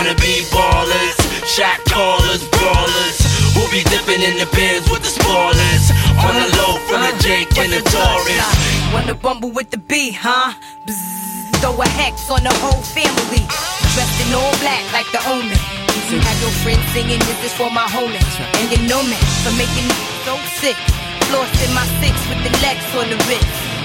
wanna be ballers, shot callers, brawlers, who be dipping in the bins with the spoilers. On the low from the Jake and the Taurus. Wanna bumble with the B, huh? Bzzz, throw a hex on the whole family. Dressed in all black like the Omen. You have your friends singing, this is for my homie. And you know me for making me so sick. Floss in my six with the Lex on the wrist.